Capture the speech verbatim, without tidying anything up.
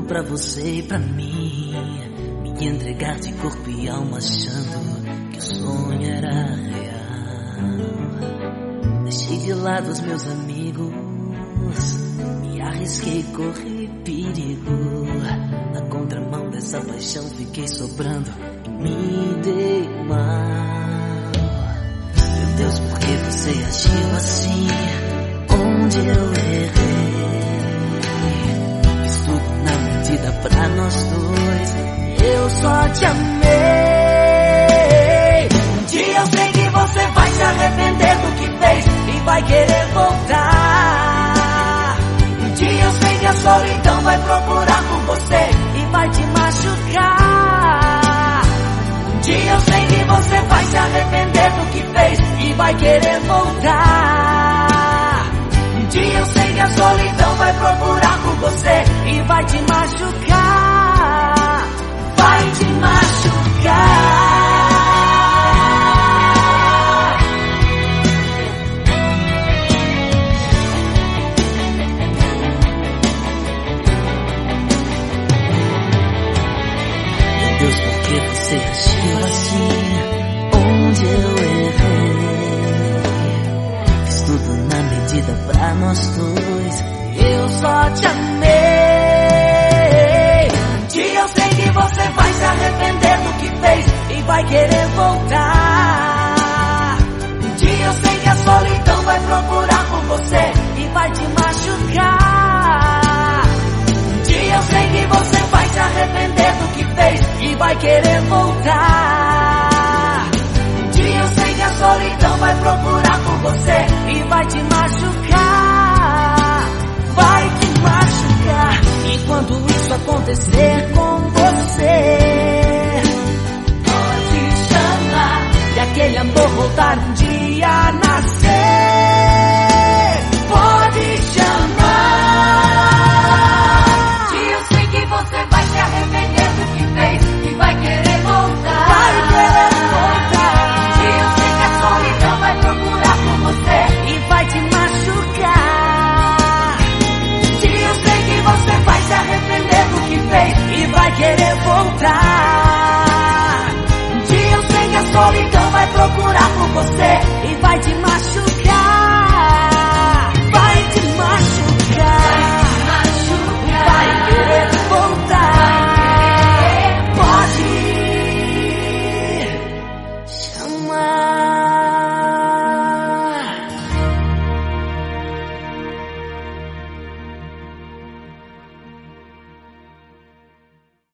pra você e pra mim, me entregar de corpo e alma achando que o sonho era real. Deixei de lado os meus amigos, me arrisquei, corri perigo. Na contramão dessa paixão fiquei sobrando e me dei mal. Meu Deus, por que você agiu assim? Onde eu errei? Fiz tudo na medida pra nós dois, eu só te amei. Um dia eu sei que você vai se arrepender do que fez e vai querer voltar. Um dia eu sei que a solidão vai procurar por você e vai te machucar. Um dia eu sei que você vai se arrepender do que fez e vai querer voltar. Um dia eu sei que a solidão vai procurar por você e vai te machucar. Vai te machucar. Meu Deus, por que você agiu assim? Onde eu errei? Fiz tudo na medida pra nós dois, eu só te amei. Um dia eu sei que você vai se arrepender do que fez e vai querer voltar. Um dia eu sei que a solidão vai procurar por você e vai te machucar. Um dia eu sei que você vai se arrepender do que fez e vai querer voltar. Um dia eu sei que a solidão vai procurar por você e vai te machucar. Vai te machucar. Enquanto isso acontecer com você, pode chamar. E aquele amor voltar um dia a nascer, pode chamar. Um dia eu sei que você vai se arrepender do que fez e vai querer voltar. Vai querer voltar. Um dia eu sei que a solidão vai procurar por você e vai te machucar. Um dia eu sei que você vai se arrepender do que fez E vai querer voltar. Um dia eu sei que a solidão vai procurar por você E vai te